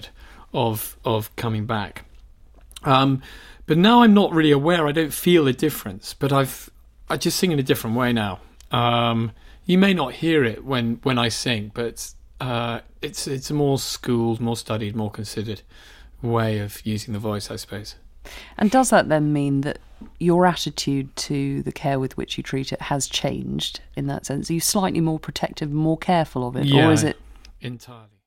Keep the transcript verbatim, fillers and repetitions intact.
period of of coming back. Um, but now I'm not really aware. I don't feel a difference, but I've I just sing in a different way now. Um, you may not hear it when, when I sing, but uh, it's it's a more schooled, more studied, more considered way of using the voice, I suppose. And does that then mean that your attitude to the care with which you treat it has changed in that sense? Are you slightly more protective, more careful of it, Yeah, or is it entirely?